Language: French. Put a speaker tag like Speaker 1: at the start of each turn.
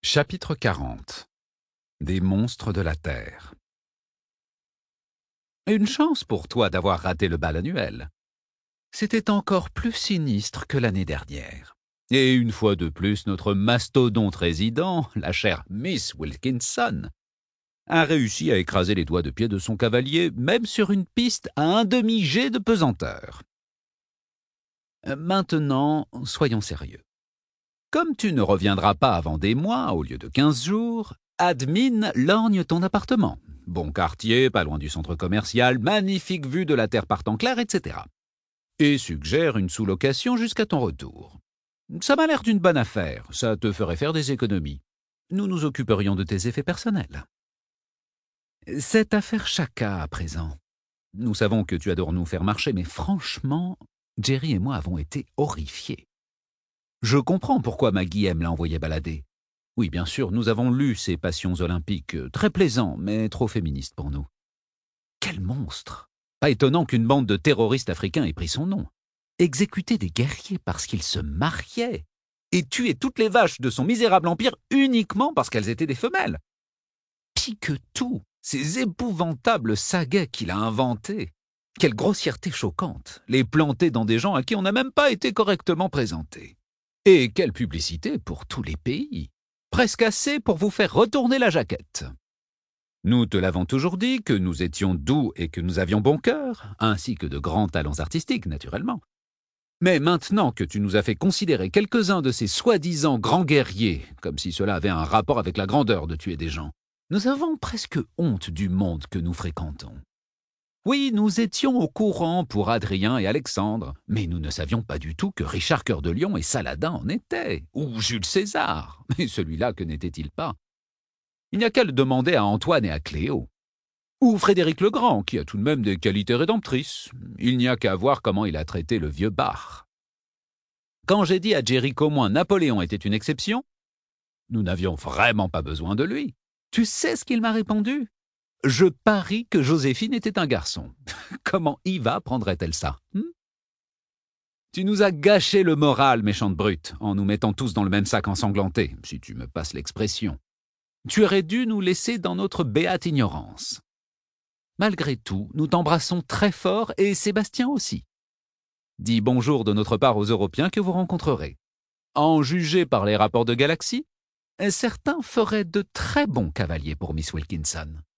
Speaker 1: Chapitre 40. Des monstres de la Terre. Une chance pour toi d'avoir raté le bal annuel. C'était encore plus sinistre que l'année dernière. Et une fois de plus, notre mastodonte résident, la chère Miss Wilkinson, a réussi à écraser les doigts de pied de son cavalier, même sur une piste à un demi-jet de pesanteur. Maintenant, soyons sérieux. Comme tu ne reviendras pas avant des mois, au lieu de 15 jours, Admin lorgne ton appartement. Bon quartier, pas loin du centre commercial, magnifique vue de la terre partant clair, etc. Et suggère une sous-location jusqu'à ton retour. Ça m'a l'air d'une bonne affaire, ça te ferait faire des économies. Nous nous occuperions de tes effets personnels. Cette affaire Chaka à présent. Nous savons que tu adores nous faire marcher, mais franchement, Jerry et moi avons été horrifiés. Je comprends pourquoi Maggie aime l'a envoyé balader. Oui, bien sûr, nous avons lu ses passions olympiques, très plaisant, mais trop féministe pour nous. Quel monstre! Pas étonnant qu'une bande de terroristes africains ait pris son nom. Exécuter des guerriers parce qu'ils se mariaient et tuer toutes les vaches de son misérable empire uniquement parce qu'elles étaient des femelles. Pis que tout, ces épouvantables sagas qu'il a inventés. Quelle grossièreté choquante, les planter dans des gens à qui on n'a même pas été correctement présentés. Et quelle publicité pour tous les pays! Presque assez pour vous faire retourner la jaquette. Nous te l'avons toujours dit que nous étions doux et que nous avions bon cœur, ainsi que de grands talents artistiques, naturellement. Mais maintenant que tu nous as fait considérer quelques-uns de ces soi-disant grands guerriers, comme si cela avait un rapport avec la grandeur de tuer des gens, nous avons presque honte du monde que nous fréquentons. Oui, nous étions au courant pour Adrien et Alexandre, mais nous ne savions pas du tout que Richard Cœur de Lion et Saladin en étaient, ou Jules César, mais celui-là que n'était-il pas? Il n'y a qu'à le demander à Antoine et à Cléo. Ou Frédéric le Grand, qui a tout de même des qualités rédemptrices. Il n'y a qu'à voir comment il a traité le vieux Bach. Quand j'ai dit à Jerry qu'au moins Napoléon était une exception, nous n'avions vraiment pas besoin de lui. Tu sais ce qu'il m'a répondu? Je parie que Joséphine était un garçon. Comment Iva prendrait-elle ça? Tu nous as gâché le moral, méchante brute, en nous mettant tous dans le même sac ensanglanté, si tu me passes l'expression. Tu aurais dû nous laisser dans notre béate ignorance. Malgré tout, nous t'embrassons très fort et Sébastien aussi. Dis bonjour de notre part aux Européens que vous rencontrerez. En juger par les rapports de Galaxy, certains feraient de très bons cavaliers pour Miss Wilkinson.